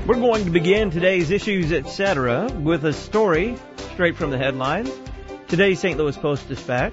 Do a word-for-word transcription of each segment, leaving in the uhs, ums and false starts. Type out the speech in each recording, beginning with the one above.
We're going to begin today's Issues, et cetera with a story straight from the headlines. Today's Saint Louis Post-Dispatch.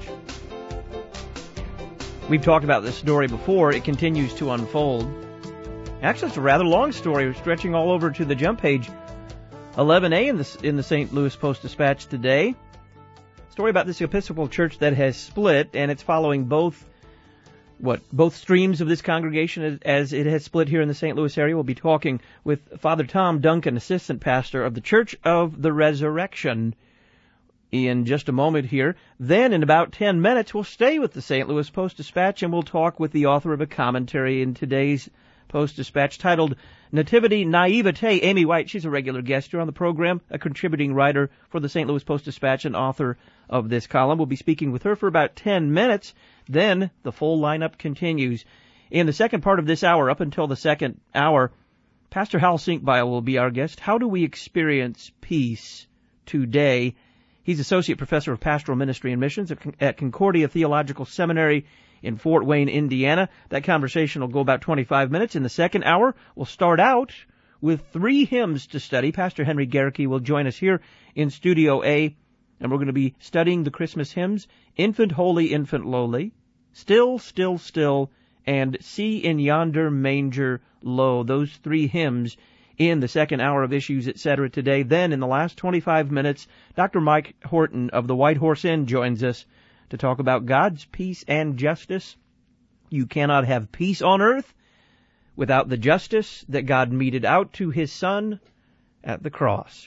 We've talked about this story before. It continues to unfold. Actually, it's a rather long story, stretching all over to the jump page eleven A in the, in the Saint Louis Post-Dispatch today. Story about this Episcopal church that has split, and it's following both what both streams of this congregation as, as it has split here in the Saint Louis area. We'll be talking with Father Tom Duncan, assistant pastor of the Church of the Resurrection, in just a moment here. Then, in about ten minutes, we'll stay with the Saint Louis Post-Dispatch, and we'll talk with the author of a commentary in today's Post-Dispatch titled Nativity Naivete. Amy White, she's a regular guest here on the program, a contributing writer for the Saint Louis Post-Dispatch and author of this column. We'll be speaking with her for about ten minutes. Then the full lineup continues. In the second part of this hour, up until the second hour, Pastor Hal Sinkbile will be our guest. How do we experience peace today? He's Associate Professor of Pastoral Ministry and Missions at Concordia Theological Seminary in Fort Wayne, Indiana. That conversation will go about twenty-five minutes. In the second hour, we'll start out with three hymns to study. Pastor Henry Gerke will join us here in Studio A, and we're going to be studying the Christmas hymns, Infant Holy, Infant Lowly, Still, Still, Still, and See in Yonder Manger Low. Those three hymns in the second hour of Issues, et cetera today. Then, in the last twenty-five minutes, Doctor Mike Horton of the White Horse Inn joins us to talk about God's peace and justice. You cannot have peace on earth without the justice that God meted out to His Son at the cross.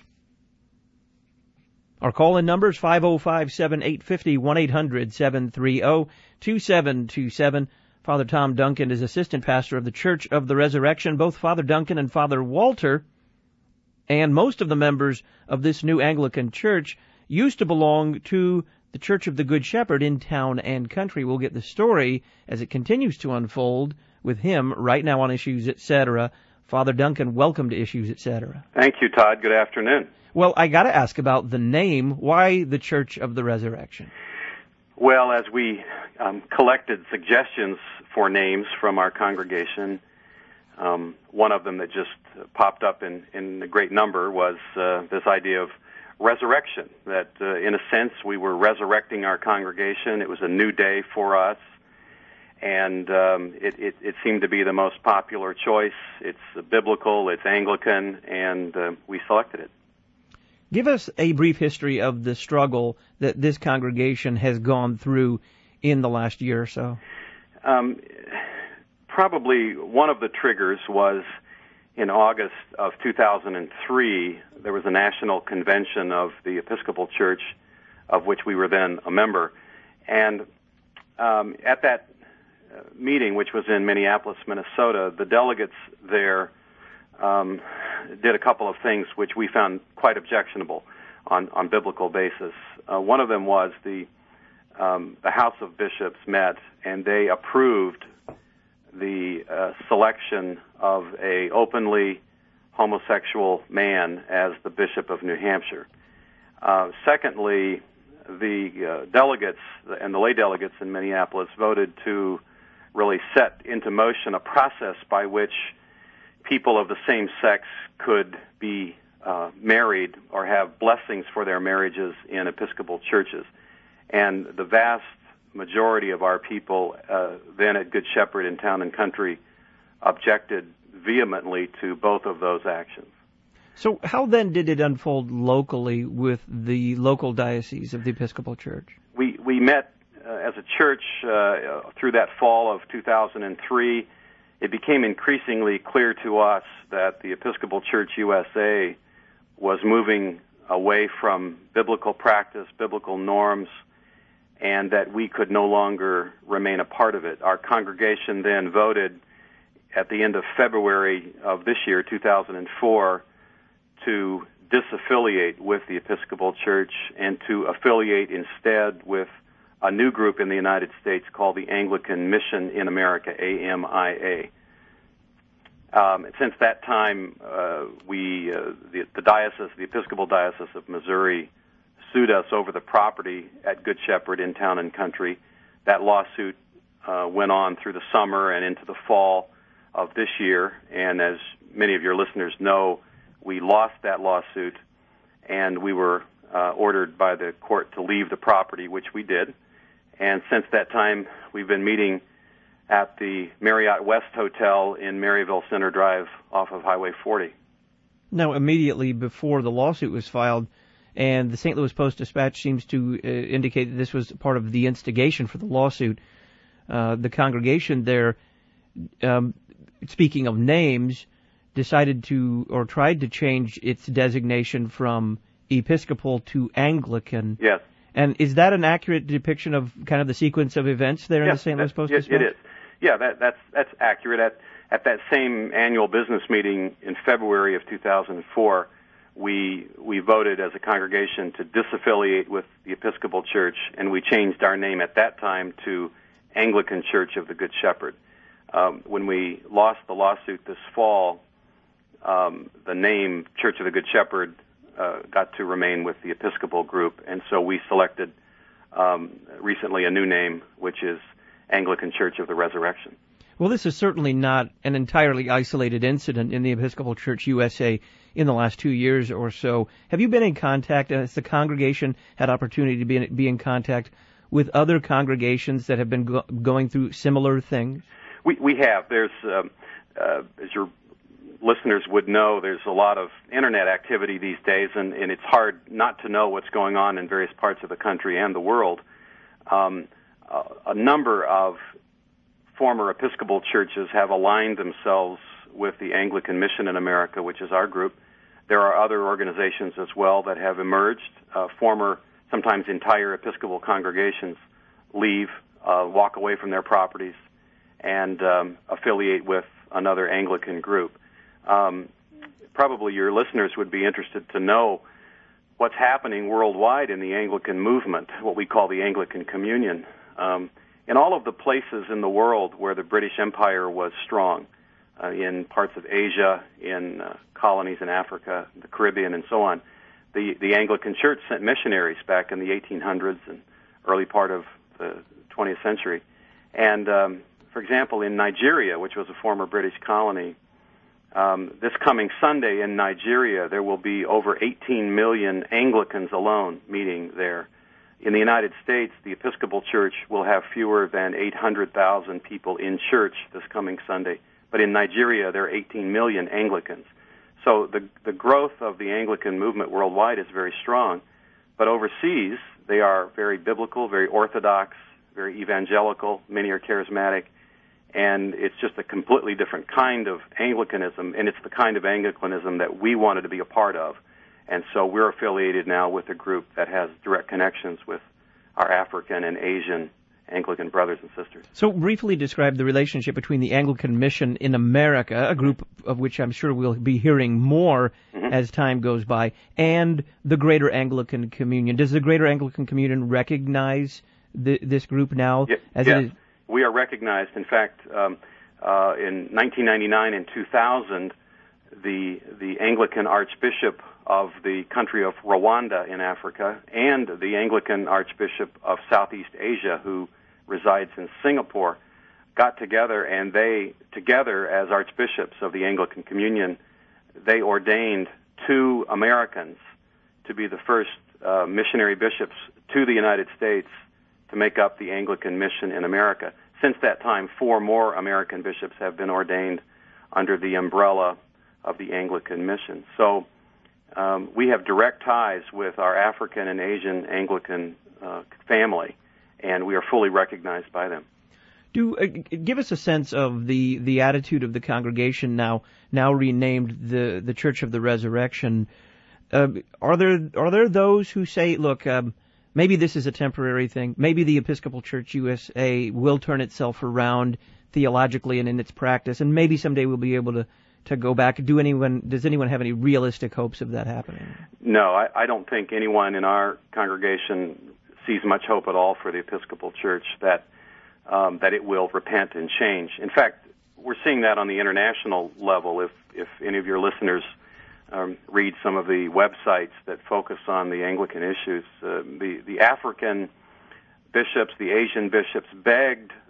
Our call-in number is five oh five, seven eight five oh, one eight hundred, seven three oh, two seven two seven. Father Tom Duncan is assistant pastor of the Church of the Resurrection. Both Father Duncan and Father Walter and most of the members of this new Anglican church used to belong to the Church of the Good Shepherd in Town and Country. We'll get the story as it continues to unfold with him right now on Issues, et cetera. Father Duncan, welcome to Issues, et cetera. Thank you, Todd. Good afternoon. Well, I got to ask about the name. Why the Church of the Resurrection? Well, as we um, collected suggestions for names from our congregation, um, one of them that just popped up in, in a great number was uh, this idea of resurrection, that uh, in a sense we were resurrecting our congregation. It was a new day for us, and um, it, it, it seemed to be the most popular choice. It's biblical, it's Anglican, and uh, we selected it. Give us a brief history of the struggle that this congregation has gone through in the last year or so. Um, probably one of the triggers was in August of two thousand three, there was a national convention of the Episcopal Church, of which we were then a member. And um, at that uh, meeting, which was in Minneapolis, Minnesota, the delegates there um, did a couple of things which we found quite objectionable on, on biblical basis. Uh, one of them was the um, the House of Bishops met, and they approved the uh, selection of a openly homosexual man as the Bishop of New Hampshire. Uh, secondly, the uh, delegates and the lay delegates in Minneapolis voted to really set into motion a process by which people of the same sex could be uh, married or have blessings for their marriages in Episcopal churches. And the vast majority of our people uh, then at Good Shepherd in Town and Country objected vehemently to both of those actions. So how then did it unfold locally with the local diocese of the Episcopal Church? We we met uh, as a church uh, through that fall of two thousand three. It became increasingly clear to us that the Episcopal Church U S A was moving away from biblical practice, biblical norms, and that we could no longer remain a part of it. Our congregation then voted at the end of February of this year, two thousand four, to disaffiliate with the Episcopal Church and to affiliate instead with a new group in the United States called the Anglican Mission in America, A M I A. Um, since that time, uh, we, uh, the, the diocese, the Episcopal Diocese of Missouri, sued us over the property at Good Shepherd in Town and Country. That lawsuit uh, went on through the summer and into the fall of this year, and as many of your listeners know, We lost that lawsuit, and we were uh, ordered by the court to leave the property, which we did. And since that time, we've been meeting at the Marriott West Hotel in Maryville Center Drive off of Highway forty. Now, immediately before the lawsuit was filed, and the Saint Louis Post-Dispatch seems to uh, indicate that this was part of the instigation for the lawsuit, uh, the congregation there, um, speaking of names, decided to, or tried to change its designation from Episcopal to Anglican. Yes. And is that an accurate depiction of kind of the sequence of events there yes, in the Saint Louis Post-Dispatch? It, it is. Yeah, that, that's that's accurate. At at that same annual business meeting in February of two thousand four, we we voted as a congregation to disaffiliate with the Episcopal Church, and we changed our name at that time to Anglican Church of the Good Shepherd. Um, when we lost the lawsuit this fall, um, the name Church of the Good Shepherd uh, got to remain with the Episcopal group, and so we selected um, recently a new name, which is Anglican Church of the Resurrection. Well, this is certainly not an entirely isolated incident in the Episcopal Church U S A in the last two years or so. Have you been in contact, has the congregation had opportunity to be in, be in contact with other congregations that have been go- going through similar things? We we have. There's, um, uh, as your listeners would know, there's a lot of Internet activity these days, and, and it's hard not to know what's going on in various parts of the country and the world. Um, a, a number of former Episcopal churches have aligned themselves with the Anglican Mission in America, which is our group. There are other organizations as well that have emerged. Uh, former, sometimes entire Episcopal congregations leave, uh, walk away from their properties, and um, affiliate with another Anglican group. Um, probably your listeners would be interested to know what's happening worldwide in the Anglican movement, what we call the Anglican Communion. Um, in all of the places in the world where the British Empire was strong, uh, in parts of Asia, in uh, colonies in Africa, the Caribbean, and so on, the, the Anglican Church sent missionaries back in the eighteen hundreds and early part of the twentieth century. And, um, for example, in Nigeria, which was a former British colony, um, this coming Sunday in Nigeria, there will be over eighteen million Anglicans alone meeting there. In the United States, the Episcopal Church will have fewer than eight hundred thousand people in church this coming Sunday. But in Nigeria, there are eighteen million Anglicans. So the the growth of the Anglican movement worldwide is very strong. But overseas, they are very biblical, very orthodox, very evangelical. Many are charismatic. And it's just a completely different kind of Anglicanism, and it's the kind of Anglicanism that we wanted to be a part of. And so we're affiliated now with a group that has direct connections with our African and Asian Anglican brothers and sisters. So briefly describe the relationship between the Anglican Mission in America, a group of which I'm sure we'll be hearing more mm-hmm. as time goes by, and the Greater Anglican Communion. Does the Greater Anglican Communion recognize the, this group now? Y- as yes, it is? We are recognized. In fact, um, uh, in nineteen ninety-nine and two thousand, the the Anglican Archbishop of the country of Rwanda in Africa and the Anglican Archbishop of Southeast Asia, who resides in Singapore, got together, and they, together as archbishops of the Anglican Communion, they ordained two Americans to be the first uh, missionary bishops to the United States to make up the Anglican Mission in America. Since that time, four more American bishops have been ordained under the umbrella of the Anglican Mission. So um, we have direct ties with our African and Asian Anglican uh, family, and we are fully recognized by them. Do uh, give us a sense of the, the attitude of the congregation now now renamed the the Church of the Resurrection. Uh, are there are there those who say, look, um, maybe this is a temporary thing. Maybe the Episcopal Church U S A will turn itself around theologically and in its practice, and maybe someday we'll be able to, to go back. Do anyone does anyone have any realistic hopes of that happening? No, I, I don't think anyone in our congregation sees much hope at all for the Episcopal Church that um, that it will repent and change. In fact, we're seeing that on the international level. If if any of your listeners um, read some of the websites that focus on the Anglican issues, uh, the the African bishops, the Asian bishops begged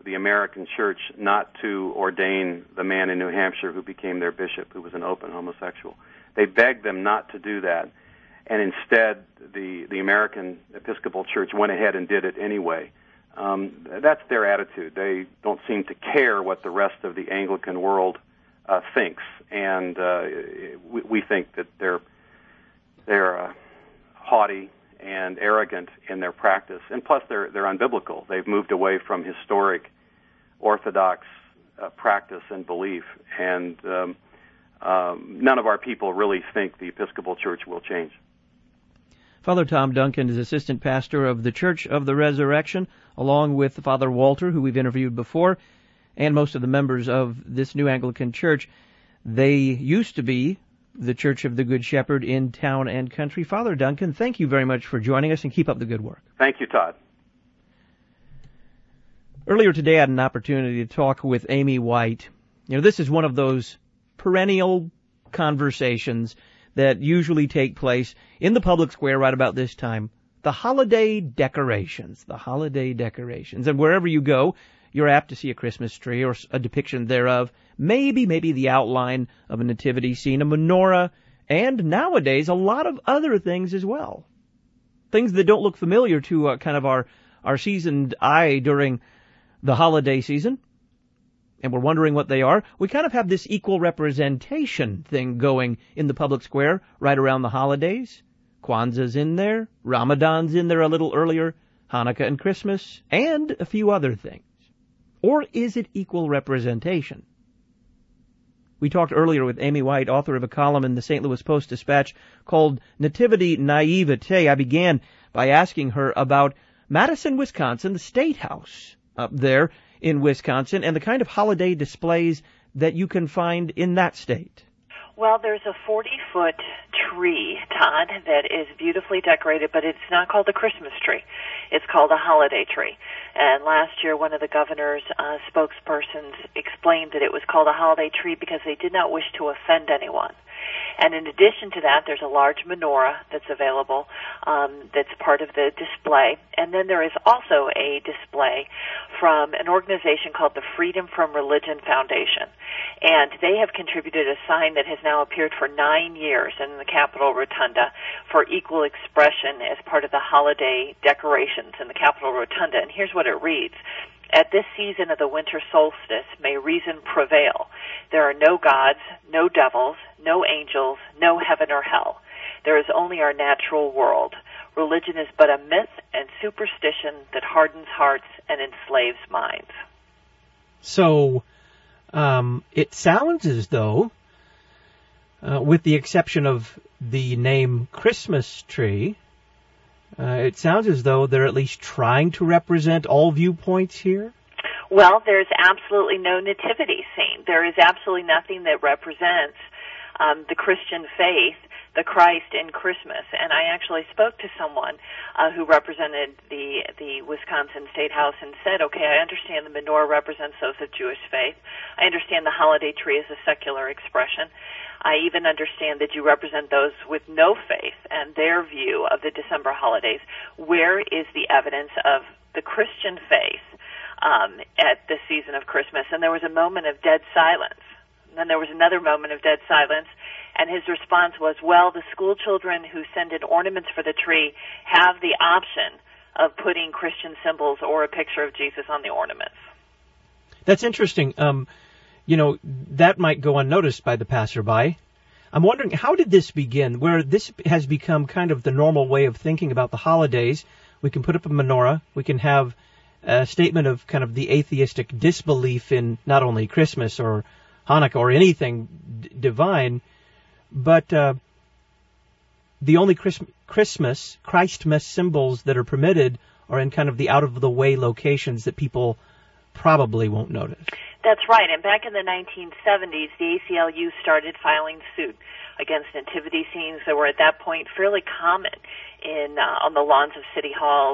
the American church not to ordain the man in New Hampshire who became their bishop, who was an open homosexual. They begged them not to do that, and instead the, the American Episcopal Church went ahead and did it anyway. Um, that's their attitude. They don't seem to care what the rest of the Anglican world uh, thinks, and uh, we, we think that they're they're uh, haughty and arrogant in their practice, and plus they're they're unbiblical. They've moved away from historic Orthodox uh, practice and belief, and um, um, none of our people really think the Episcopal Church will change. Father Tom Duncan is assistant pastor of the Church of the Resurrection, along with Father Walter, who we've interviewed before, and most of the members of this new Anglican church. They used to be the Church of the Good Shepherd in town and country. Father Duncan, thank you very much for joining us, and keep up the good work. Thank you, Todd. Earlier today I had an opportunity to talk with Amy White. You know, this is one of those perennial conversations that usually take place in the public square right about this time. The holiday decorations, the holiday decorations. And wherever you go, you're apt to see a Christmas tree or a depiction thereof, maybe, maybe the outline of a nativity scene, a menorah, and nowadays a lot of other things as well. Things that don't look familiar to uh, kind of our, our seasoned eye during the holiday season, and we're wondering what they are. We kind of have this equal representation thing going in the public square right around the holidays. Kwanzaa's in there, Ramadan's in there a little earlier, Hanukkah and Christmas, and a few other things. Or is it equal representation? We talked earlier with Amy White, author of a column in the Saint Louis Post-Dispatch called Nativity Naivete. I began by asking her about Madison, Wisconsin, the State House up there in Wisconsin, and the kind of holiday displays that you can find in that state. Well, there's a forty-foot tree, Todd, that is beautifully decorated, but it's not called a Christmas tree. It's called a holiday tree. And last year, one of the governor's uh, spokespersons explained that it was called a holiday tree because they did not wish to offend anyone. And in addition to that, there's a large menorah that's available um, that's part of the display. And then there is also a display from an organization called the Freedom from Religion Foundation. And they have contributed a sign that has now appeared for nine years in the Capitol Rotunda for equal expression as part of the holiday decorations in the Capitol Rotunda. And here's what it reads. At this season of the winter solstice, may reason prevail. There are no gods, no devils, no angels, no heaven or hell. There is only our natural world. Religion is but a myth and superstition that hardens hearts and enslaves minds. So, um, it sounds as though, uh, with the exception of the name Christmas tree, Uh, it sounds as though they're at least trying to represent all viewpoints here. Well, there's absolutely no nativity scene. There is absolutely nothing that represents um, the Christian faith, the Christ in Christmas. And I actually spoke to someone uh, who represented the the Wisconsin State House and said, okay, I understand the menorah represents those of Jewish faith. I understand the holiday tree is a secular expression. I even understand that you represent those with no faith and their view of the December holidays. Where is the evidence of the Christian faith um, at the season of Christmas? And there was a moment of dead silence. And then there was another moment of dead silence. And his response was, well, the school children who send in ornaments for the tree have the option of putting Christian symbols or a picture of Jesus on the ornaments. That's interesting. Um, you know, that might go unnoticed by the passerby. I'm wondering, how did this begin, where this has become kind of the normal way of thinking about the holidays? We can put up a menorah. We can have a statement of kind of the atheistic disbelief in not only Christmas or Hanukkah or anything d- divine, but uh, the only Christ- Christmas, Christmas symbols that are permitted are in kind of the out-of-the-way locations that people probably won't notice. That's right. And back in the nineteen seventies, the A C L U started filing suit against nativity scenes that were at that point fairly common in uh, on the lawns of city halls,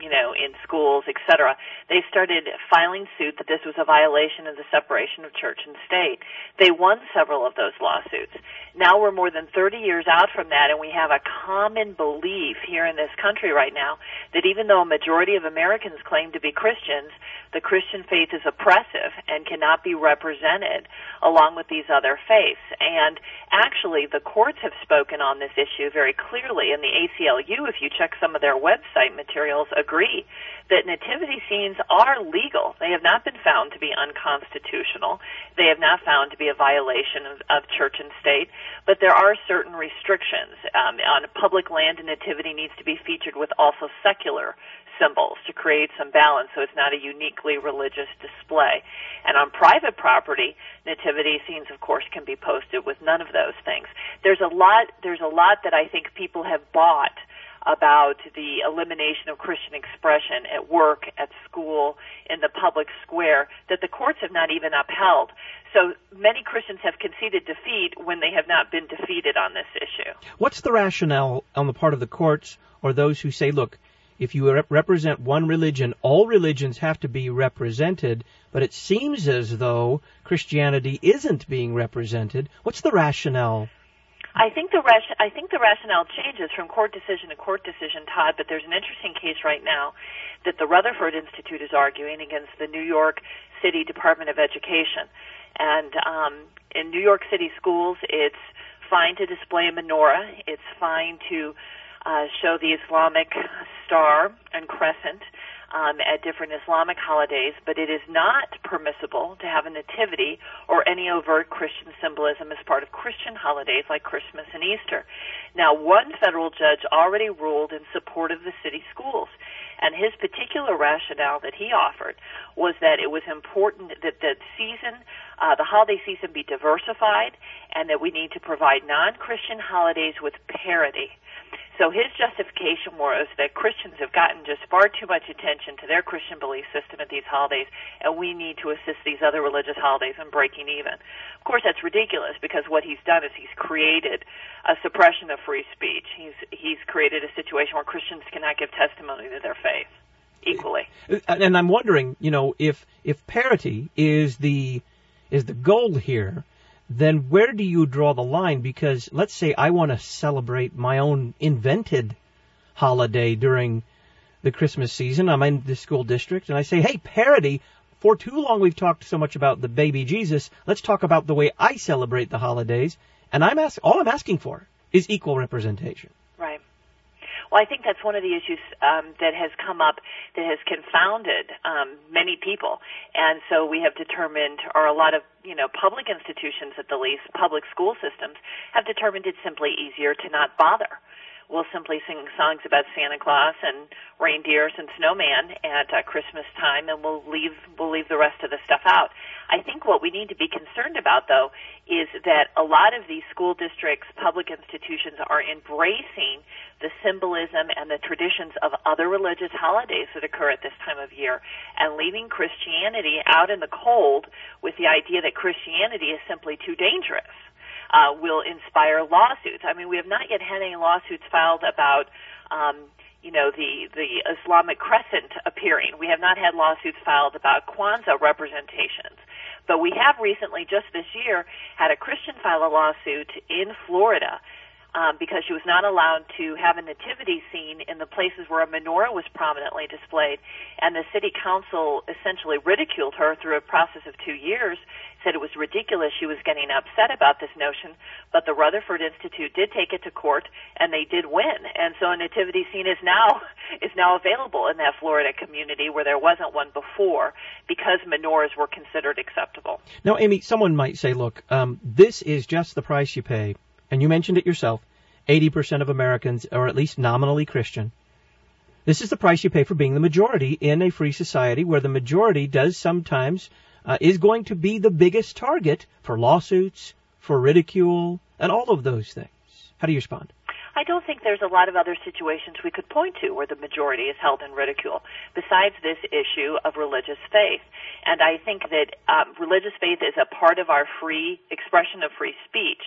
you know, in schools, et cetera. They started filing suit that this was a violation of the separation of church and state. They won several of those lawsuits. Now we're more than thirty years out from that, and we have a common belief here in this country right now that even though a majority of Americans claim to be Christians, the Christian faith is oppressive and cannot be represented along with these other faiths. And actually, the courts have spoken on this issue very clearly, and the A C L U, if you check some of their website materials, agree that nativity scenes are legal. They have not been found to be unconstitutional. They have not found to be a violation of, of church and state, but there are certain restrictions. Um, on public land, a nativity needs to be featured with also secular symbols to create some balance so it's not a uniquely religious display. And on private property, nativity scenes, of course, can be posted with none of those things. There's a lot, there's a lot that I think people have bought about the elimination of Christian expression at work, at school, in the public square, that the courts have not even upheld. So many Christians have conceded defeat when they have not been defeated on this issue. What's the rationale on the part of the courts or those who say, look, if you rep- represent one religion, all religions have to be represented, but it seems as though Christianity isn't being represented? What's the rationale? I think the ration- I think the rationale changes from court decision to court decision, Todd, but there's an interesting case right now that the Rutherford Institute is arguing against the New York City Department of Education. And um, in New York City schools, it's fine to display a menorah. It's fine to uh, show the Islamic star and crescent Um, at different Islamic holidays, but it is not permissible to have a nativity or any overt Christian symbolism as part of Christian holidays like Christmas and Easter. Now, one federal judge already ruled in support of the city schools, and his particular rationale that he offered was that it was important that the season, uh, the holiday season be diversified, and that we need to provide non-Christian holidays with parity. So his justification was that Christians have gotten just far too much attention to their Christian belief system at these holidays, and we need to assist these other religious holidays in breaking even. Of course, that's ridiculous, because what he's done is he's created a suppression of free speech. He's he's created a situation where Christians cannot give testimony to their faith equally. And I'm wondering, you know, if if parity is the is the goal here, then where do you draw the line? Because let's say I want to celebrate my own invented holiday during the Christmas season. I'm in the school district, and I say, hey, parity, for too long we've talked so much about the baby Jesus. Let's talk about the way I celebrate the holidays. And I'm ask- all I'm asking for is equal representation. Right. Well, I think that's one of the issues um, that has come up that has confounded um, many people. And so we have determined, or a lot of, you know, public institutions at the least, public school systems, have determined it's simply easier to not bother. We'll simply sing songs about Santa Claus and reindeers and snowman at uh, Christmas time, and we'll leave we'll leave the rest of the stuff out. I think what we need to be concerned about, though, is that a lot of these school districts, public institutions, are embracing the symbolism and the traditions of other religious holidays that occur at this time of year, and leaving Christianity out in the cold with the idea that Christianity is simply too dangerous. Uh, will inspire lawsuits. I mean, we have not yet had any lawsuits filed about, um, you know, the, the Islamic crescent appearing. We have not had lawsuits filed about Kwanzaa representations. But we have recently, just this year, had a Christian file a lawsuit in Florida um, because she was not allowed to have a nativity scene in the places where a menorah was prominently displayed. And the city council essentially ridiculed her through a process of two years, said it was ridiculous. She was getting upset about this notion, but the Rutherford Institute did take it to court, and they did win. And so a nativity scene is now is now available in that Florida community where there wasn't one before, because menorahs were considered acceptable. Now, Amy, someone might say, look, um, this is just the price you pay, and you mentioned it yourself, eighty percent of Americans are at least nominally Christian. This is the price you pay for being the majority in a free society where the majority does sometimes Uh, is going to be the biggest target for lawsuits, for ridicule, and all of those things. How do you respond? I don't think there's a lot of other situations we could point to where the majority is held in ridicule besides this issue of religious faith. And I think that um, religious faith is a part of our free expression of free speech.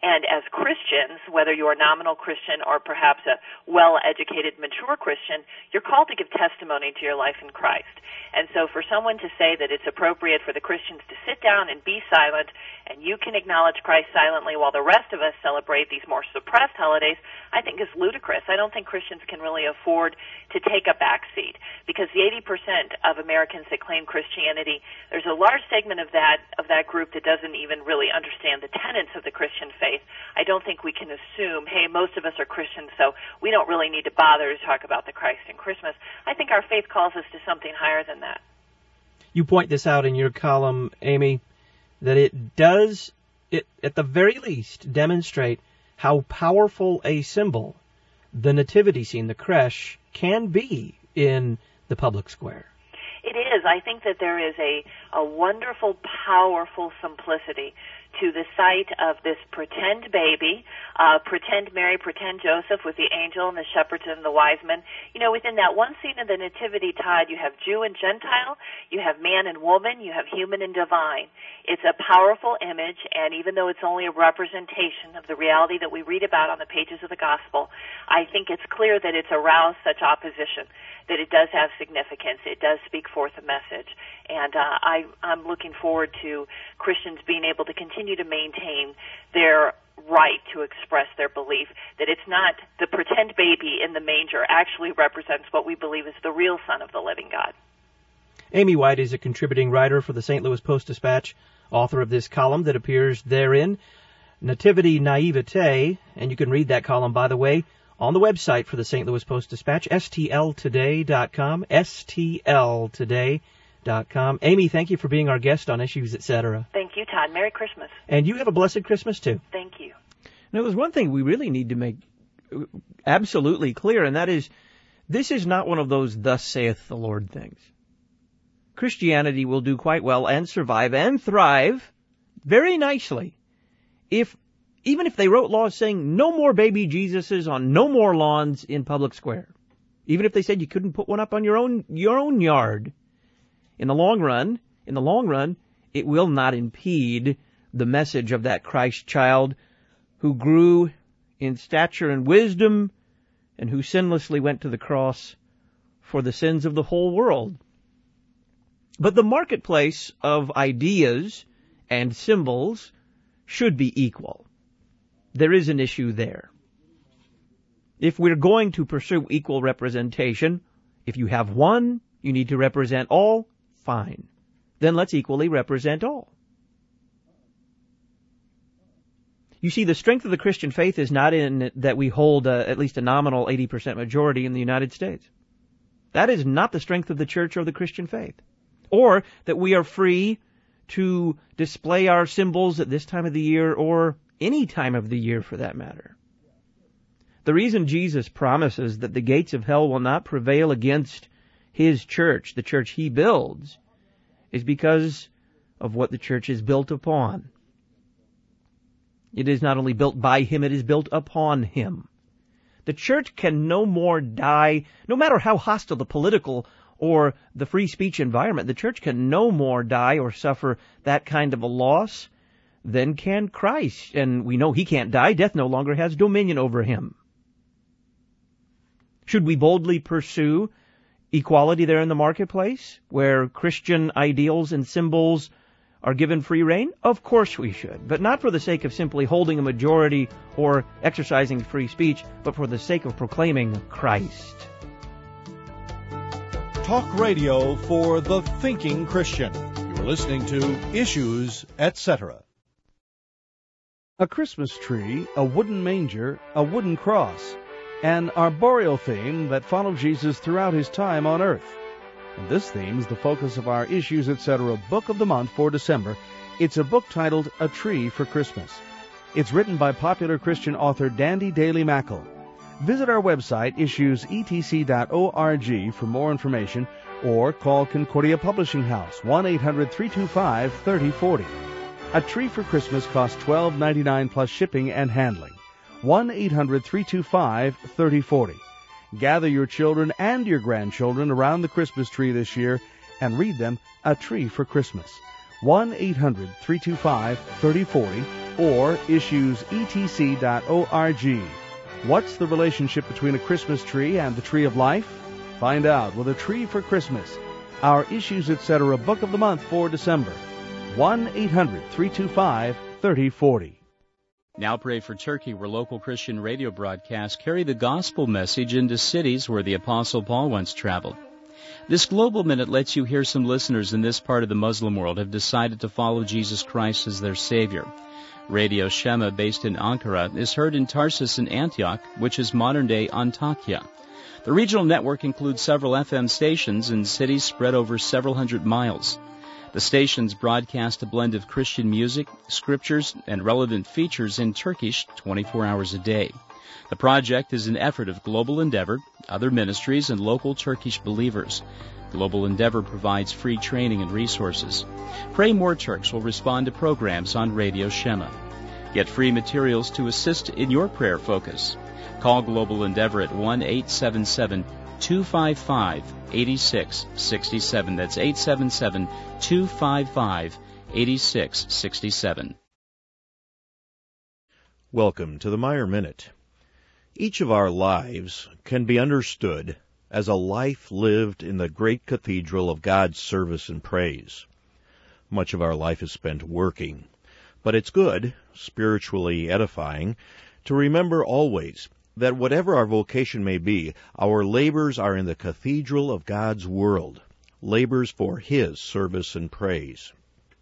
And as Christians, whether you're a nominal Christian or perhaps a well-educated, mature Christian, you're called to give testimony to your life in Christ. And so for someone to say that it's appropriate for the Christians to sit down and be silent, and you can acknowledge Christ silently while the rest of us celebrate these more suppressed holidays, I think is ludicrous. I don't think Christians can really afford to take a back seat, because the eighty percent of Americans that claim Christianity, there's a large segment of that of that group that doesn't even really understand the tenets of the Christian faith. I don't think we can assume, hey, most of us are Christians, so we don't really need to bother to talk about the Christ in Christmas. I think our faith calls us to something higher than that. You point this out in your column, Amy, that it does, it at the very least, demonstrate how powerful a symbol the nativity scene, the creche, can be in the public square. It is. I think that there is a, a wonderful, powerful simplicity to the sight of this pretend baby, uh, pretend Mary, pretend Joseph with the angel and the shepherds and the wise men. You know, within that one scene of the Nativity, Todd, you have Jew and Gentile, you have man and woman, you have human and divine. It's a powerful image, and even though it's only a representation of the reality that we read about on the pages of the Gospel, I think it's clear that it's aroused such opposition, that it does have significance. It does speak forth a message. And uh, I, I'm looking forward to Christians being able to continue to maintain their right to express their belief that it's not the pretend baby in the manger actually represents what we believe is the real Son of the living God. Amy White is a contributing writer for the Saint Louis Post-Dispatch, author of this column that appears therein, Nativity Naivete, and you can read that column, by the way, on the website for the Saint Louis Post-Dispatch, S T L today dot com, S T L today dot com. Amy, thank you for being our guest on Issues, et cetera. Thank you, Todd. Merry Christmas. And you have a blessed Christmas, too. Thank you. Now, there's one thing we really need to make absolutely clear, and that is, this is not one of those thus saith the Lord things. Christianity will do quite well and survive and thrive very nicely if even if they wrote laws saying no more baby Jesuses on no more lawns in public square, even if they said you couldn't put one up on your own your own yard, in the long run, in the long run, it will not impede the message of that Christ child who grew in stature and wisdom and who sinlessly went to the cross for the sins of the whole world. But the marketplace of ideas and symbols should be equal. There is an issue there. If we're going to pursue equal representation, if you have one, you need to represent all, fine. Then let's equally represent all. You see, the strength of the Christian faith is not in that we hold uh, at least a nominal eighty percent majority in the United States. That is not the strength of the church or the Christian faith. Or that we are free to display our symbols at this time of the year or any time of the year for that matter. The reason Jesus promises that the gates of hell will not prevail against His church, the church He builds, is because of what the church is built upon. It is not only built by Him, it is built upon Him. The church can no more die, no matter how hostile the political or the free speech environment, the church can no more die or suffer that kind of a loss than can Christ. And we know He can't die. Death no longer has dominion over Him. Should we boldly pursue equality there in the marketplace, where Christian ideals and symbols are given free rein? Of course we should, but not for the sake of simply holding a majority or exercising free speech, but for the sake of proclaiming Christ. Talk radio for the thinking Christian. You're listening to Issues, et cetera. A Christmas tree, a wooden manger, a wooden cross, an arboreal theme that followed Jesus throughout His time on earth. And this theme is the focus of our Issues, et cetera book of the month for December. It's a book titled A Tree for Christmas. It's written by popular Christian author Dandy Daly Mackle. Visit our website, issues e t c dot org, for more information, or call Concordia Publishing House, one eight hundred three two five three zero four zero. A Tree for Christmas costs twelve ninety-nine plus shipping and handling. one eight hundred three two five three zero four zero. Gather your children and your grandchildren around the Christmas tree this year and read them A Tree for Christmas. one eight hundred three two five three oh four oh or issues e t c dot org. What's the relationship between a Christmas tree and the tree of life? Find out with a Tree for Christmas, our Issues Etc. Book of the Month for December. one eight hundred three two five three oh four oh. Now Pray for Turkey, where local Christian radio broadcasts carry the gospel message into cities where the Apostle Paul once traveled. This Global Minute lets you hear some listeners in this part of the Muslim world have decided to follow Jesus Christ as their Savior. Radio Shema, based in Ankara, is heard in Tarsus and Antioch, which is modern-day Antakya. The regional network includes several F M stations in cities spread over several hundred miles. The stations broadcast a blend of Christian music, scriptures, and relevant features in Turkish twenty-four hours a day. The project is an effort of Global Endeavor, other ministries, and local Turkish believers. Global Endeavor provides free training and resources. Pray More Turks will respond to programs on Radio Shema. Get free materials to assist in your prayer focus. Call Global Endeavor at one eight seven seven two five five eight six six seven. That's eight seven seven two five five eight six six seven. Welcome to the Meyer Minute. Each of our lives can be understood as a life lived in the great cathedral of God's service and praise. Much of our life is spent working, but it's good, spiritually edifying, to remember always that whatever our vocation may be, our labors are in the cathedral of God's world, labors for His service and praise.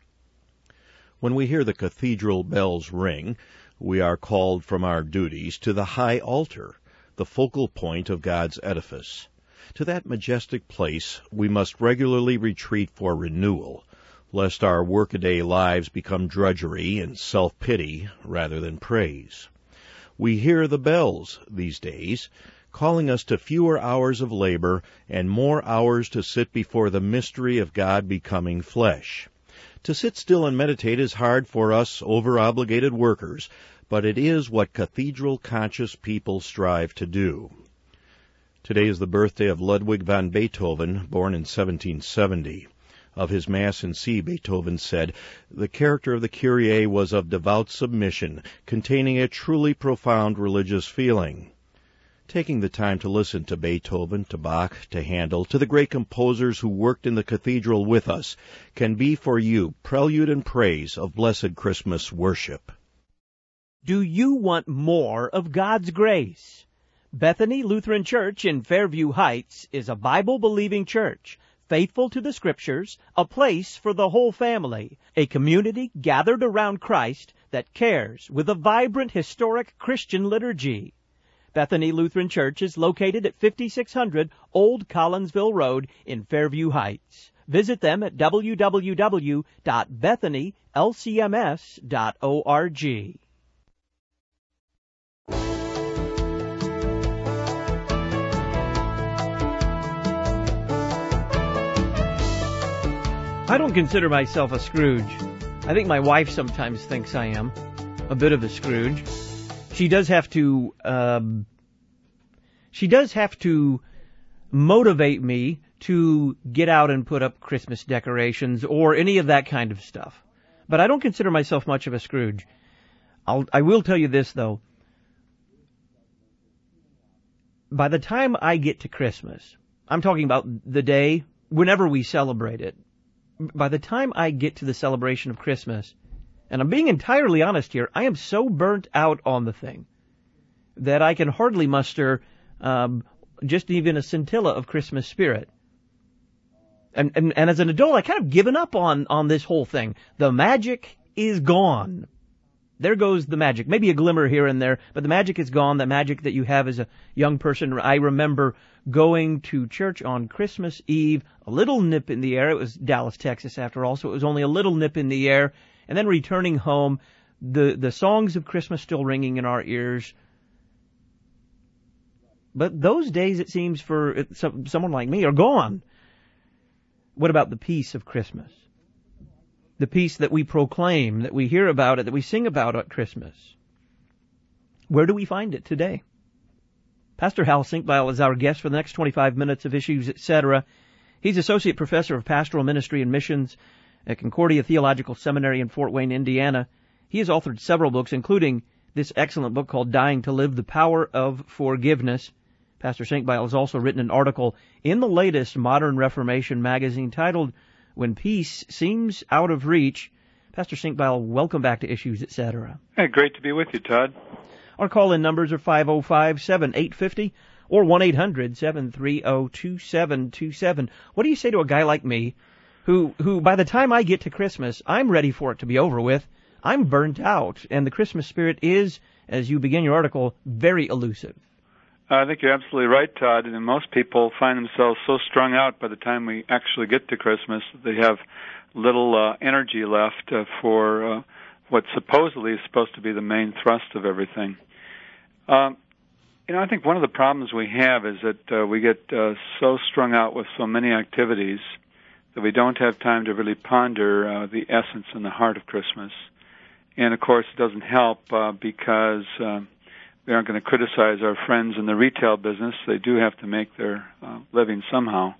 When we hear the cathedral bells ring, we are called from our duties to the high altar, the focal point of God's edifice. To that majestic place we must regularly retreat for renewal, lest our workaday lives become drudgery and self-pity rather than praise. We hear the bells these days, calling us to fewer hours of labor and more hours to sit before the mystery of God becoming flesh. To sit still and meditate is hard for us over-obligated workers, but it is what cathedral-conscious people strive to do. Today is the birthday of Ludwig van Beethoven, born in seventeen seventy. Of his Mass in C, Beethoven said, "The character of the Kyrie was of devout submission, containing a truly profound religious feeling." Taking the time to listen to Beethoven, to Bach, to Handel, to the great composers who worked in the cathedral with us, can be for you prelude and praise of blessed Christmas worship. Do you want more of God's grace? Bethany Lutheran Church in Fairview Heights is a Bible-believing church, faithful to the Scriptures, a place for the whole family, a community gathered around Christ that cares with a vibrant historic Christian liturgy. Bethany Lutheran Church is located at fifty-six hundred Old Collinsville Road in Fairview Heights. Visit them at w w w dot bethany l c m s dot org. I don't consider myself a Scrooge. I think my wife sometimes thinks I am a bit of a Scrooge. She does have to, um, she does have to motivate me to get out and put up Christmas decorations or any of that kind of stuff. But I don't consider myself much of a Scrooge. I'll, I will tell you this, though. By the time I get to Christmas, I'm talking about the day, whenever we celebrate it, by the time I get to the celebration of Christmas, and I'm being entirely honest here, I am so burnt out on the thing that I can hardly muster um, just even a scintilla of Christmas spirit. And, and and as an adult, I kind of given up on, on this whole thing. The magic is gone. There goes the magic. Maybe a glimmer here and there, but the magic is gone. The magic that you have as a young person. I remember going to church on Christmas Eve, a little nip in the air. It was Dallas, Texas, after all, so it was only a little nip in the air. And then returning home, the, the songs of Christmas still ringing in our ears. But those days, it seems, for some, someone like me, are gone. What about the peace of Christmas? The peace that we proclaim, that we hear about it, that we sing about at Christmas. Where do we find it today? Pastor Hal Sinkbile is our guest for the next twenty-five minutes of Issues, et cetera. He's Associate Professor of Pastoral Ministry and Missions at Concordia Theological Seminary in Fort Wayne, Indiana. He has authored several books, including this excellent book called Dying to Live, The Power of Forgiveness. Pastor Sinkbeil has also written an article in the latest Modern Reformation magazine titled When Peace Seems Out of Reach. Pastor Sinkbeil, welcome back to Issues, et cetera. Hey, great to be with you, Todd. Our call-in numbers are five oh five, seven eight five oh or one eight hundred, seven three zero, two seven two seven. What do you say to a guy like me who, who by the time I get to Christmas, I'm ready for it to be over with. I'm burnt out, and the Christmas spirit is, as you begin your article, very elusive. I think you're absolutely right, Todd. And most people find themselves so strung out by the time we actually get to Christmas that they have little uh, energy left uh, for uh, what supposedly is supposed to be the main thrust of everything. Um, you know, I think one of the problems we have is that uh, we get uh, so strung out with so many activities that we don't have time to really ponder uh, the essence and the heart of Christmas. And, of course, it doesn't help uh, because uh, we aren't going to criticize our friends in the retail business. They do have to make their uh, living somehow.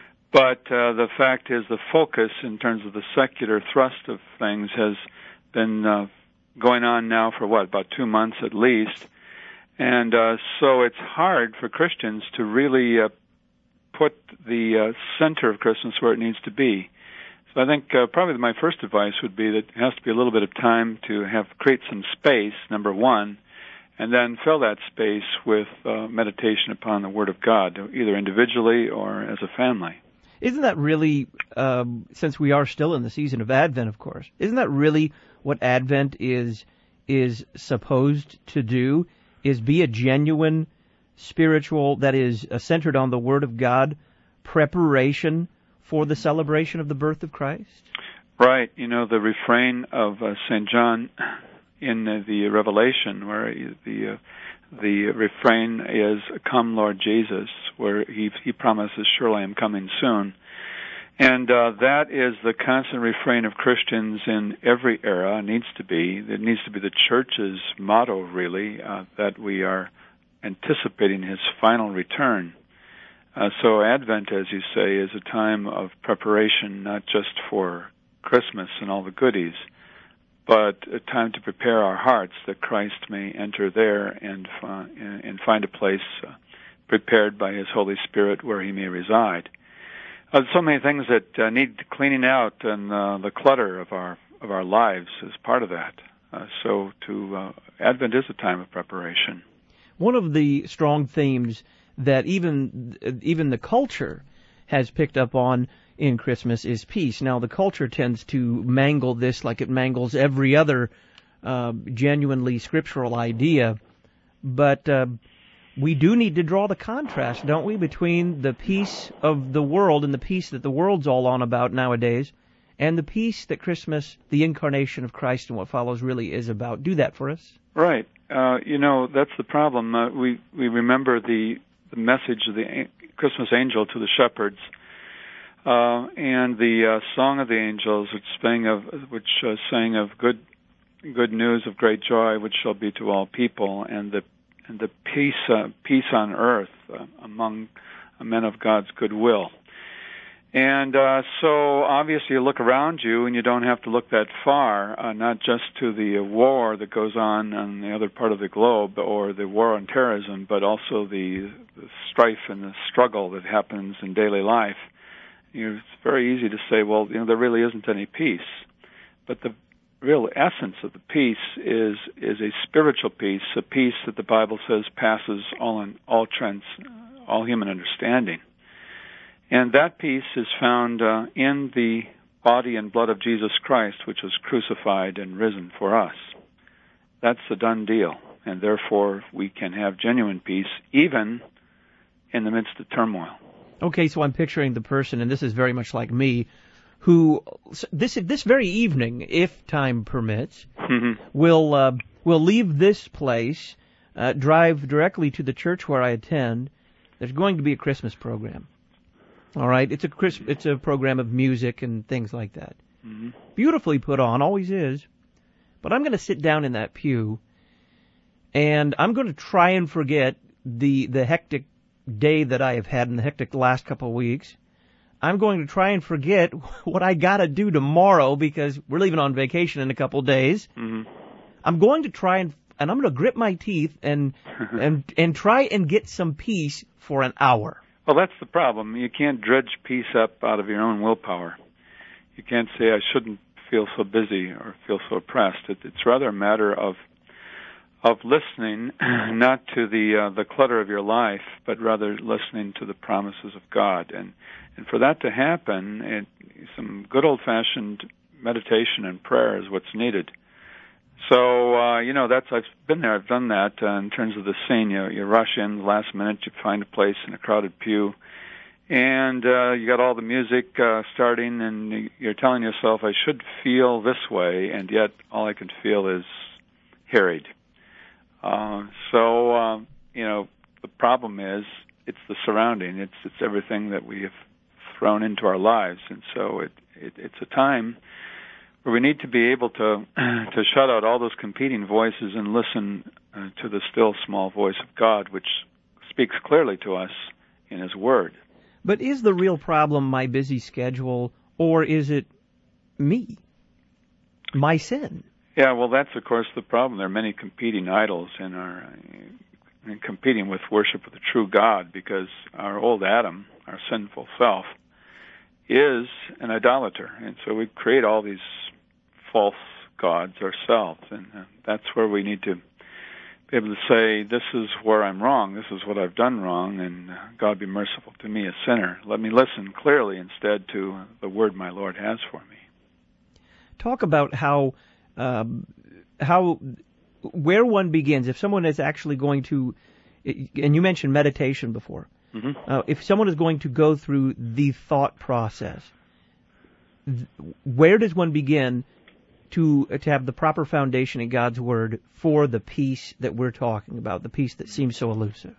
But uh, the fact is the focus in terms of the secular thrust of things has been uh, going on now for, what, about two months at least. And uh, so it's hard for Christians to really uh, put the uh, center of Christmas where it needs to be. So I think uh, probably my first advice would be that it has to be a little bit of time to have create some space, number one, and then fill that space with uh, meditation upon the Word of God, either individually or as a family. Isn't that really, um, since we are still in the season of Advent, of course, isn't that really what Advent is is supposed to do, is be a genuine spiritual, that is uh, centered on the Word of God, preparation for the celebration of the birth of Christ? Right. You know, the refrain of uh, Saint John in uh, the Revelation, where the uh, the refrain is, "Come, Lord Jesus," where he he promises, "Surely I'm coming soon." And uh, that is the constant refrain of Christians in every era. It needs to be. It needs to be the Church's motto, really, uh, that we are anticipating His final return. Uh, so Advent, as you say, is a time of preparation, not just for Christmas and all the goodies, but a time to prepare our hearts that Christ may enter there and uh, and find a place uh, prepared by His Holy Spirit where He may reside. Uh, so many things that uh, need cleaning out, and uh, the clutter of our of our lives is part of that. Uh, so, to uh, Advent is a time of preparation. One of the strong themes that even even the culture has picked up on in Christmas is peace. Now, the culture tends to mangle this like it mangles every other uh, genuinely scriptural idea, but uh, we do need to draw the contrast, don't we, between the peace of the world and the peace that the world's all on about nowadays, and the peace that Christmas, the incarnation of Christ and what follows, really is about. Do that for us. Right. Uh, you know, that's the problem. Uh, we we remember the the message of the Christmas angel to the shepherds, uh, and the uh, song of the angels, which sang of which uh, sang of good good news of great joy, which shall be to all people, and the and the peace uh, peace on earth uh, among men of God's goodwill. And uh, so, obviously, you look around you, and you don't have to look that far, uh, not just to the uh, war that goes on on the other part of the globe, or the war on terrorism, but also the, the strife and the struggle that happens in daily life. You know, it's very easy to say, well, you know, there really isn't any peace. But the real essence of the peace is is a spiritual peace, a peace that the Bible says passes all in, all trends, all human understanding. And that peace is found uh, in the body and blood of Jesus Christ, which was crucified and risen for us. That's a done deal, and therefore we can have genuine peace even in the midst of turmoil. Okay, so I'm picturing the person, and this is very much like me, who this this very evening, if time permits, mm-hmm. will uh, will leave this place, uh, drive directly to the church where I attend. There's going to be a Christmas program. All right, it's a Chris, it's a program of music and things like that. Mm-hmm. Beautifully put on, always is. But I'm going to sit down in that pew, and I'm going to try and forget the the hectic day that I have had in the hectic last couple of weeks. I'm going to try and forget what I got to do tomorrow because we're leaving on vacation in a couple days. Mm-hmm. I'm going to try and and I'm going to grit my teeth and and and try and get some peace for an hour. Well, that's the problem. You can't dredge peace up out of your own willpower. You can't say, I shouldn't feel so busy or feel so oppressed. It, it's rather a matter of of listening, not to the uh, the clutter of your life, but rather listening to the promises of God. And and for that to happen, it, some good old-fashioned meditation and prayer is what's needed. So, uh, you know, that's, I've been there, I've done that uh, in terms of the scene. You, you rush in last minute, you find a place in a crowded pew, and uh, you got all the music uh, starting, and you're telling yourself, I should feel this way, and yet all I can feel is harried. Uh, so, uh, you know, the problem is it's the surrounding. It's it's everything that we have thrown into our lives, and so it, it it's a time where we need to be able to to shut out all those competing voices and listen uh, to the still small voice of God, which speaks clearly to us in His Word. But is the real problem my busy schedule, or is it me, my sin? Yeah, well, that's, of course, the problem. There are many competing idols in our uh, in competing with worship of the true God, because our old Adam, our sinful self, is an idolater. And so we create all these false gods ourselves, and uh, that's where we need to be able to say, this is where I'm wrong, this is what I've done wrong, and uh, God be merciful to me, a sinner. Let me listen clearly instead to the word my Lord has for me. Talk about how Um, how, where one begins, if someone is actually going to, and you mentioned meditation before, mm-hmm. uh, if someone is going to go through the thought process, th- where does one begin to to have the proper foundation in God's Word for the peace that we're talking about, the peace that seems so elusive?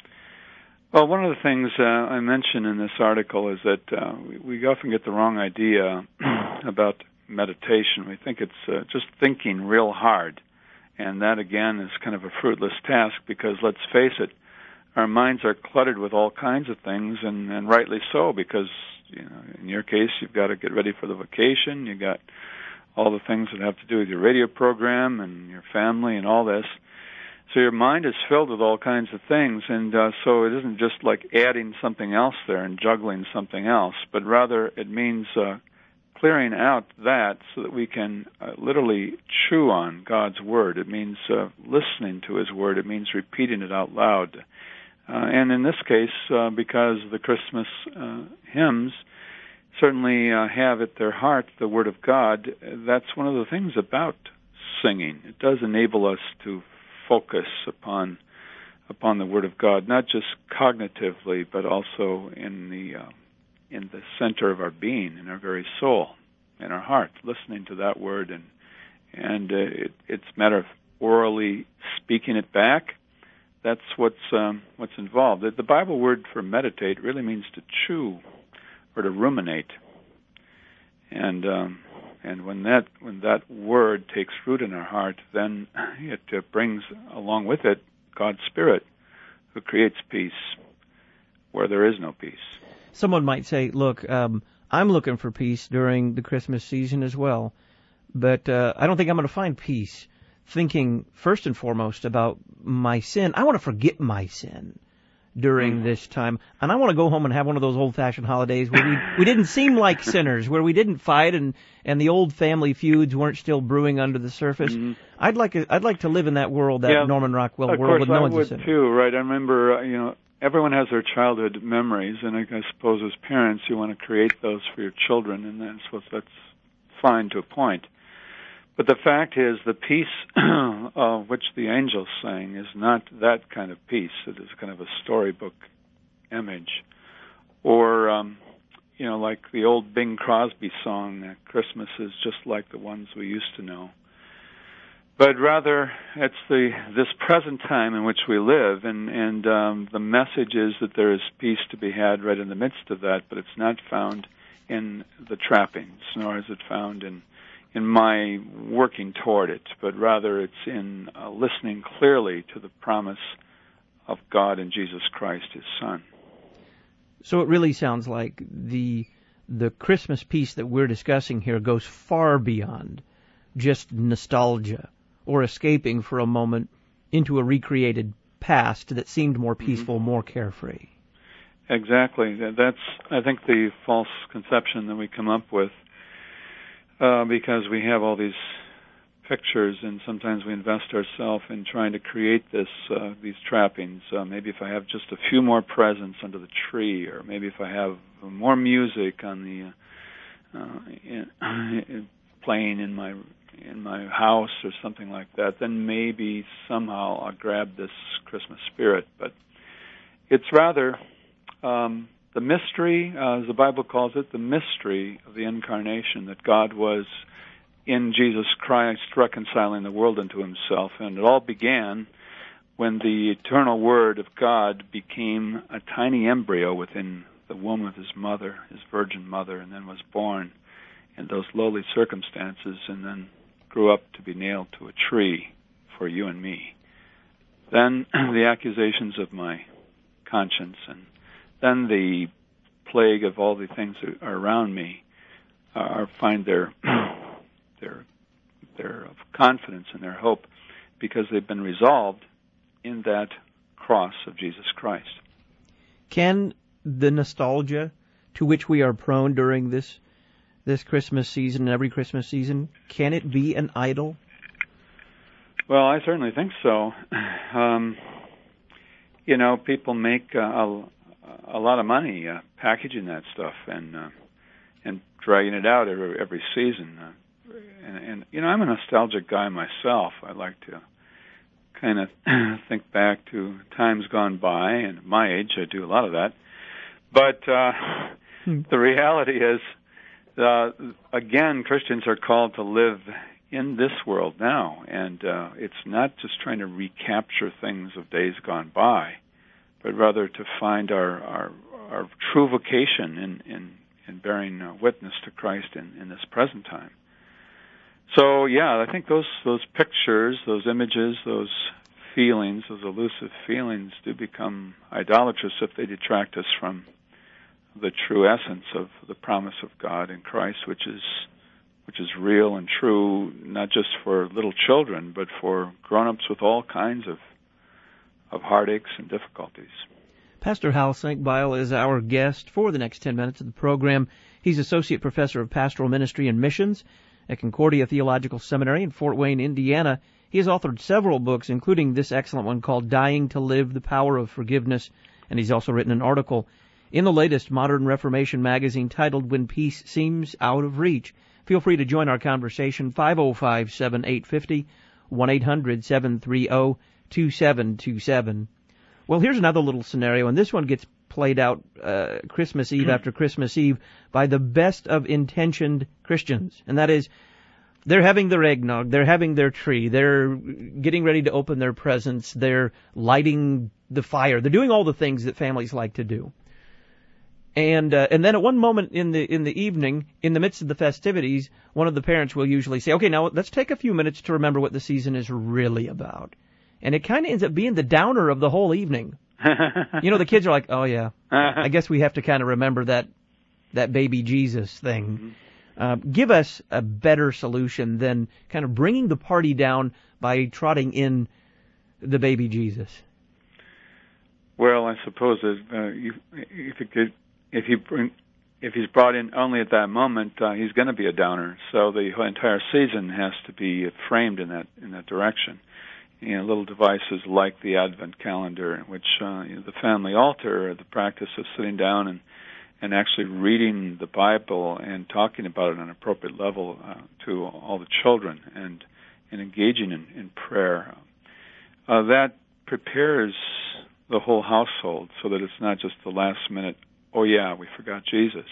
Well, one of the things uh, I mentioned in this article is that uh, we, we often get the wrong idea about meditation. We think it's uh, just thinking real hard, and that again is kind of a fruitless task, because let's face it, our minds are cluttered with all kinds of things, and, and rightly so, because you know, in your case, you've got to get ready for the vacation, you've got all the things that have to do with your radio program and your family and all this. So your mind is filled with all kinds of things, and uh, so it isn't just like adding something else there and juggling something else, but rather it means uh, clearing out that so that we can uh, literally chew on God's Word. It means uh, listening to His Word. It means repeating it out loud. Uh, and in this case, uh, because the Christmas uh, hymns certainly uh, have at their heart the Word of God, that's one of the things about singing. It does enable us to focus upon upon the Word of God, not just cognitively, but also in the uh, in the center of our being, in our very soul, in our heart, listening to that word, and and uh, it, it's a matter of orally speaking it back. That's what's um, what's involved. The, the Bible word for meditate really means to chew or to ruminate, and um, and when that when that word takes root in our heart, then it uh, brings along with it God's Spirit, who creates peace where there is no peace. Someone might say, look, um, I'm looking for peace during the Christmas season as well, but uh, I don't think I'm going to find peace thinking first and foremost about my sin. I want to forget my sin during mm. this time, and I want to go home and have one of those old-fashioned holidays where we, we didn't seem like sinners, where we didn't fight and, and the old family feuds weren't still brewing under the surface. Mm-hmm. I'd like a, I'd like to live in that world, that yeah, Norman Rockwell of world with no I one's would a sinner. Too, right? I remember, uh, you know, everyone has their childhood memories, and I, I suppose as parents you want to create those for your children, and I suppose that's fine to a point. But the fact is, the peace of which the angels sang is not that kind of peace. It is kind of a storybook image. Or, um, you know, like the old Bing Crosby song, uh, Christmas is just like the ones we used to know. But rather, it's the this present time in which we live, and, and um, the message is that there is peace to be had right in the midst of that, but it's not found in the trappings, nor is it found in in my working toward it, but rather it's in uh, listening clearly to the promise of God in Jesus Christ, His Son. So it really sounds like the the Christmas piece that we're discussing here goes far beyond just nostalgia or escaping for a moment into a recreated past that seemed more peaceful, mm-hmm. more carefree. Exactly. That's, I think, the false conception that we come up with uh, because we have all these pictures, and sometimes we invest ourselves in trying to create this uh, these trappings. Uh, maybe if I have just a few more presents under the tree, or maybe if I have more music on the uh, in, in, playing in my in my house or something like that, then maybe somehow I'll grab this Christmas spirit. But it's rather um, the mystery, uh, as the Bible calls it, the mystery of the incarnation, that God was in Jesus Christ reconciling the world unto himself. And it all began when the eternal Word of God became a tiny embryo within the womb of his mother, his virgin mother, and then was born in those lowly circumstances, and then grew up to be nailed to a tree for you and me. Then the accusations of my conscience, and then the plague of all the things that are around me are find their their their confidence and their hope, because they've been resolved in that cross of Jesus Christ. Can the nostalgia to which we are prone during this this Christmas season and every Christmas season, can it be an idol? Well, I certainly think so. Um, you know, people make uh, a, a lot of money uh, packaging that stuff and uh, and dragging it out every, every season. Uh, and, and, you know, I'm a nostalgic guy myself. I like to kind of think back to times gone by, and at my age, I do a lot of that. But uh, hmm. the reality is, uh, again, Christians are called to live in this world now, and uh, it's not just trying to recapture things of days gone by, but rather to find our our, our true vocation in in, in bearing uh, witness to Christ in, in this present time. So, yeah, I think those those pictures, those images, those feelings, those elusive feelings do become idolatrous if they detract us from the true essence of the promise of God in Christ, which is which is real and true, not just for little children, but for grown-ups with all kinds of of heartaches and difficulties. Pastor Hal Sankbeil is our guest for the next ten minutes of the program. He's Associate Professor of Pastoral Ministry and Missions at Concordia Theological Seminary in Fort Wayne, Indiana. He has authored several books, including this excellent one called Dying to Live, The Power of Forgiveness, and he's also written an article in the latest Modern Reformation magazine titled When Peace Seems Out of Reach. Feel free to join our conversation, five oh five, seven eight five oh, one eight hundred, seven three oh, two seven two seven. Well, here's another little scenario, and this one gets played out uh, Christmas Eve after Christmas Eve by the best of intentioned Christians, and that is, they're having their eggnog, they're having their tree, they're getting ready to open their presents, they're lighting the fire, they're doing all the things that families like to do. And uh, and then at one moment in the in the evening, in the midst of the festivities, one of the parents will usually say, okay, now let's take a few minutes to remember what the season is really about. And it kind of ends up being the downer of the whole evening. You know, the kids are like, oh, yeah, I guess we have to kind of remember that that baby Jesus thing. Mm-hmm. Uh, give us a better solution than kind of bringing the party down by trotting in the baby Jesus. Well, I suppose that uh, you, if it could, if he bring, if he's brought in only at that moment, uh, he's going to be a downer. So the entire season has to be framed in that in that direction. You know, little devices like the Advent calendar, in which uh, you know, the family altar, the practice of sitting down and and actually reading the Bible and talking about it on an appropriate level uh, to all the children, and and engaging in, in prayer. Uh, that prepares the whole household so that it's not just the last minute, oh yeah, we forgot Jesus.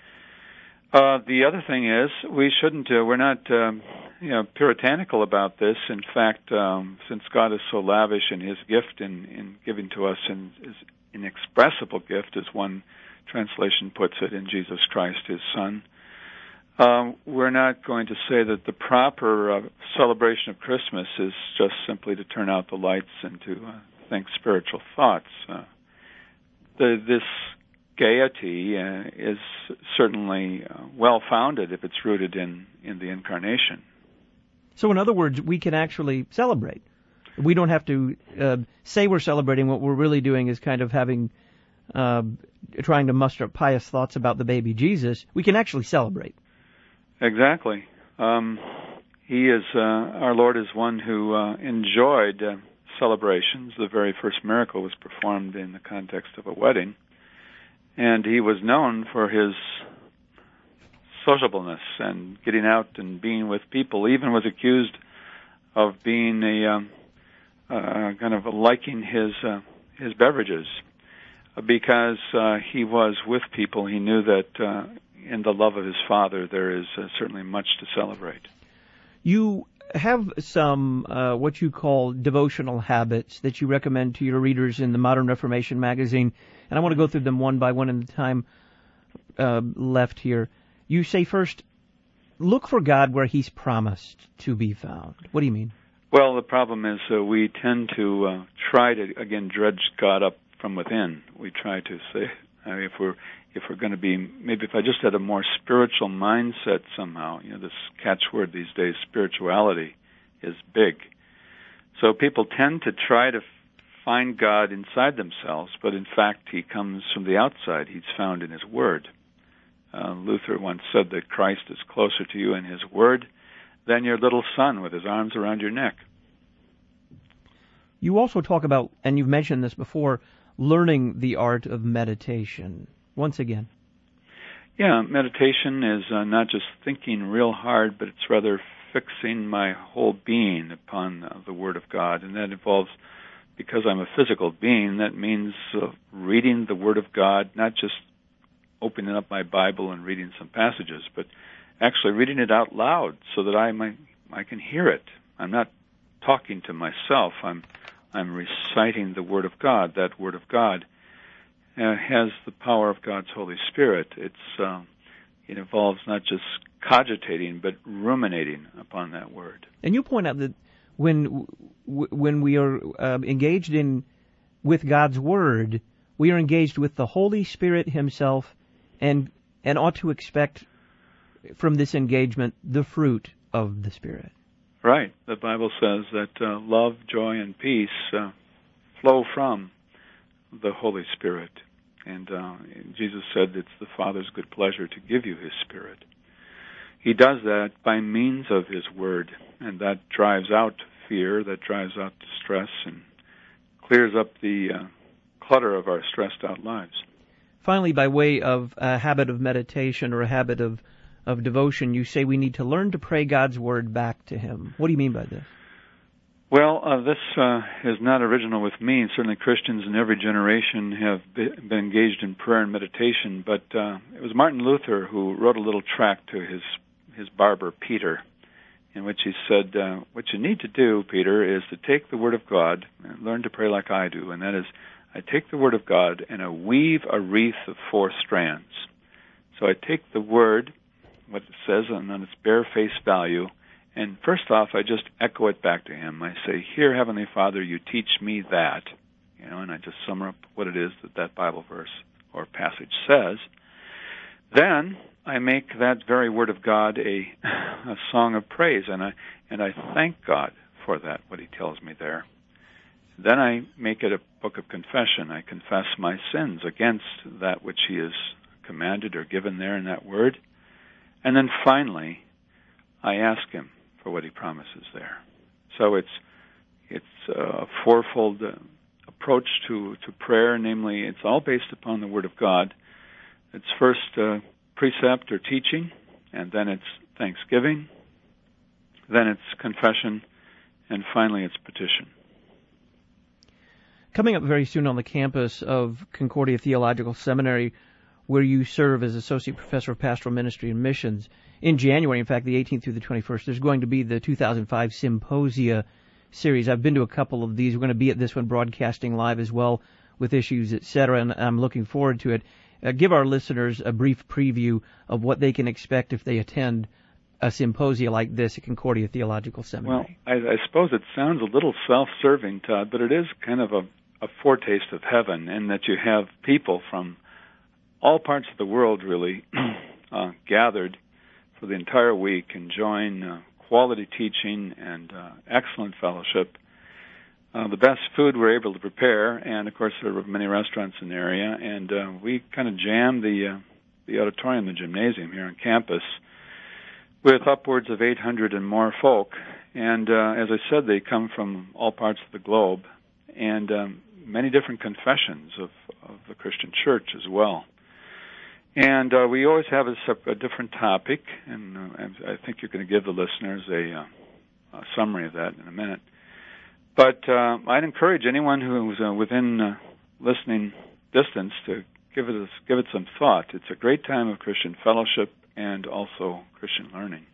Uh, the other thing is, we shouldn't, uh, we're not, um, you know, puritanical about this. In fact, um, since God is so lavish in His gift in, in giving to us in, His inexpressible gift, as one translation puts it, in Jesus Christ, His Son, um, we're not going to say that the proper uh, celebration of Christmas is just simply to turn out the lights and to uh, think spiritual thoughts. Uh, the, this gaiety uh, is certainly uh, well-founded if it's rooted in, in the incarnation. So in other words, we can actually celebrate. We don't have to uh, say we're celebrating. What we're really doing is kind of having, uh, trying to muster up pious thoughts about the baby Jesus. We can actually celebrate. Exactly. Um, he is, uh, our Lord is one who uh, enjoyed uh, celebrations. The very first miracle was performed in the context of a wedding. And he was known for his sociableness and getting out and being with people. He even was accused of being a um, uh, kind of liking his uh, his beverages because uh, he was with people. He knew that uh, in the love of his Father there is uh, certainly much to celebrate. You have some uh, what you call devotional habits that you recommend to your readers in the Modern Reformation magazine, and I want to go through them one by one in the time uh, left here. You say first, look for God where He's promised to be found. What do you mean? Well, the problem is uh, we tend to uh, try to, again, dredge God up from within. We try to say, I mean, if we're if we're going to be, maybe if I just had a more spiritual mindset somehow, you know, this catchword these days, spirituality, is big. So people tend to try to find God inside themselves, but in fact He comes from the outside. He's found in His Word. Uh, Luther once said that Christ is closer to you in His Word than your little son with his arms around your neck. You also talk about, and you've mentioned this before, learning the art of meditation. Once again. Yeah, meditation is uh, not just thinking real hard, but it's rather fixing my whole being upon uh, the Word of God. And that involves, because I'm a physical being, that means uh, reading the Word of God, not just opening up my Bible and reading some passages, but actually reading it out loud so that I might, I can hear it. I'm not talking to myself. I'm I'm reciting the Word of God. That Word of God uh, has the power of God's Holy Spirit. It's uh, it involves not just cogitating, but ruminating upon that Word. And you point out that when when we are uh, engaged in with God's Word, we are engaged with the Holy Spirit Himself, and and ought to expect from this engagement the fruit of the Spirit. Right. The Bible says that uh, love, joy, and peace uh, flow from the Holy Spirit. And uh, Jesus said it's the Father's good pleasure to give you His Spirit. He does that by means of His Word, and that drives out fear, that drives out distress, and clears up the uh, clutter of our stressed-out lives. Finally, by way of a habit of meditation or a habit of of devotion, you say we need to learn to pray God's Word back to Him. What do you mean by this? Well, uh, this uh, is not original with me. Certainly Christians in every generation have been engaged in prayer and meditation, but uh, it was Martin Luther who wrote a little tract to his, his barber, Peter, in which he said, uh, what you need to do, Peter, is to take the Word of God and learn to pray like I do, and that is, I take the Word of God and I weave a wreath of four strands. So I take the Word, what it says on, on its bare face value, and first off, I just echo it back to Him. I say, here, Heavenly Father, you teach me that, you know, and I just sum up what it is that that Bible verse or passage says. Then I make that very Word of God a, a song of praise, and I and I thank God for that, what He tells me there. Then I make it a book of confession. I confess my sins against that which He has commanded or given there in that Word. And then finally, I ask Him for what He promises there. So it's it's a fourfold uh, approach to, to prayer, namely it's all based upon the Word of God. It's first uh, precept or teaching, and then it's thanksgiving, then it's confession, and finally it's petition. Coming up very soon on the campus of Concordia Theological Seminary, where you serve as Associate Professor of Pastoral Ministry and Missions, in January, in fact, the eighteenth through the twenty-first, there's going to be the two thousand five Symposia series. I've been to a couple of these. We're going to be at this one broadcasting live as well with issues, et cetera, and I'm looking forward to it. Uh, give our listeners a brief preview of what they can expect if they attend a symposia like this at Concordia Theological Seminary. Well, I, I suppose it sounds a little self-serving, Todd, but it is kind of a, a foretaste of heaven in that you have people from all parts of the world really uh, gathered for the entire week, enjoying uh, quality teaching and uh, excellent fellowship. Uh, the best food we're able to prepare, and of course there were many restaurants in the area, and uh, we kind of jammed the uh, the auditorium, the gymnasium here on campus, with upwards of eight hundred and more folk. And uh, as I said, they come from all parts of the globe, and um, many different confessions of, of the Christian church as well. And uh, we always have a, a different topic, and uh, I think you're going to give the listeners a, uh, a summary of that in a minute. But uh, I'd encourage anyone who's uh, within uh, listening distance to give it a, give it some thought. It's a great time of Christian fellowship and also Christian learning.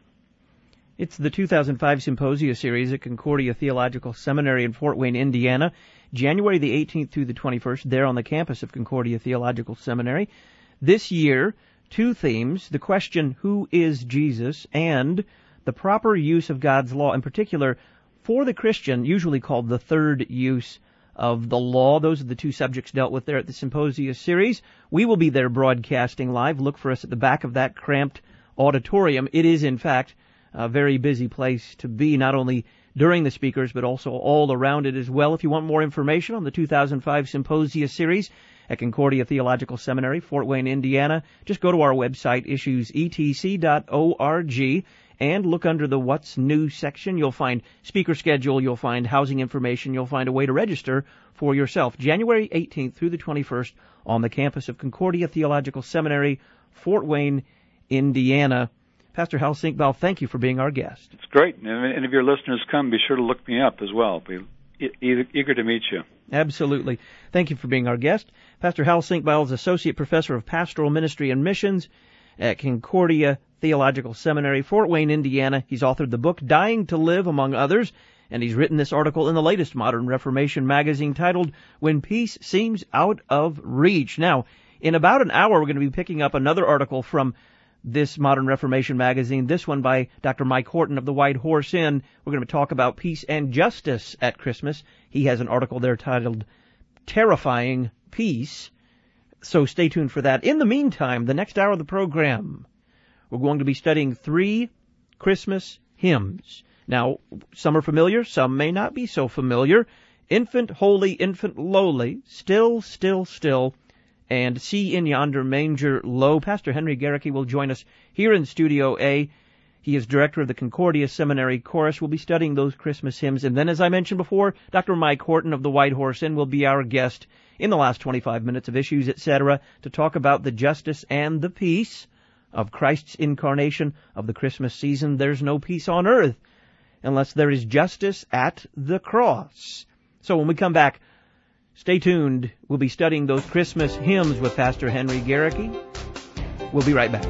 It's the two thousand five Symposia Series at Concordia Theological Seminary in Fort Wayne, Indiana, January the eighteenth through the twenty-first, there on the campus of Concordia Theological Seminary. This year, two themes, the question, who is Jesus, and the proper use of God's law, in particular, for the Christian, usually called the third use of the law. Those are the two subjects dealt with there at the Symposia Series. We will be there broadcasting live. Look for us at the back of that cramped auditorium. It is, in fact, a very busy place to be, not only during the speakers, but also all around it as well. If you want more information on the two thousand five Symposia Series at Concordia Theological Seminary, Fort Wayne, Indiana, just go to our website, issues e t c dot org, and look under the What's New section. You'll find speaker schedule, you'll find housing information, you'll find a way to register for yourself. January eighteenth through the twenty-first on the campus of Concordia Theological Seminary, Fort Wayne, Indiana. Pastor Hal Sinkbal, thank you for being our guest. It's great. And if your listeners come, be sure to look me up as well. Be eager to meet you. Absolutely. Thank you for being our guest. Pastor Hal Sinkbal is Associate Professor of Pastoral Ministry and Missions at Concordia Theological Seminary, Fort Wayne, Indiana. He's authored the book Dying to Live, among others, and he's written this article in the latest Modern Reformation magazine titled When Peace Seems Out of Reach. Now, in about an hour, we're going to be picking up another article from this Modern Reformation magazine, this one by Doctor Mike Horton of the White Horse Inn. We're going to talk about peace and justice at Christmas. He has an article there titled Terrifying Peace. So stay tuned for that. In the meantime, the next hour of the program, we're going to be studying three Christmas hymns. Now, some are familiar, some may not be so familiar. Infant, Holy, Infant, Lowly, Still, Still, Still, and See in Yonder Manger Low. Pastor Henry Garricky will join us here in Studio A. He is director of the Concordia Seminary Chorus. We'll be studying those Christmas hymns. And then, as I mentioned before, Doctor Mike Horton of the White Horse Inn will be our guest in the last twenty-five minutes of Issues, et cetera, to talk about the justice and the peace of Christ's incarnation of the Christmas season. There's no peace on earth unless there is justice at the cross. So when we come back, stay tuned. We'll be studying those Christmas hymns with Pastor Henry Garricky. We'll be right back.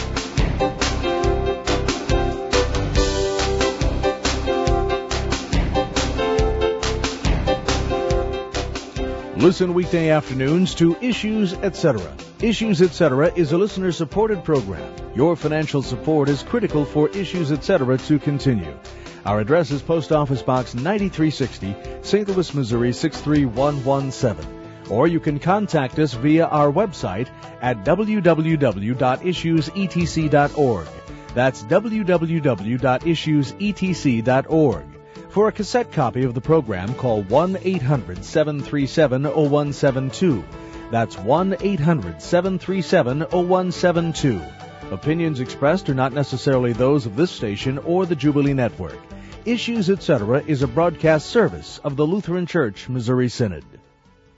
Listen weekday afternoons to Issues, et cetera. Issues, et cetera is a listener-supported program. Your financial support is critical for Issues, et cetera to continue. Our address is Post Office Box ninety-three sixty, Saint Louis, Missouri six three one one seven. Or you can contact us via our website at w w w dot issues e t c dot org. That's w w w dot issues e t c dot org. For a cassette copy of the program, call one eight hundred seven three seven oh one seven two. That's one eight hundred seven three seven oh one seven two. Opinions expressed are not necessarily those of this station or the Jubilee Network. Issues, et cetera is a broadcast service of the Lutheran Church Missouri Synod.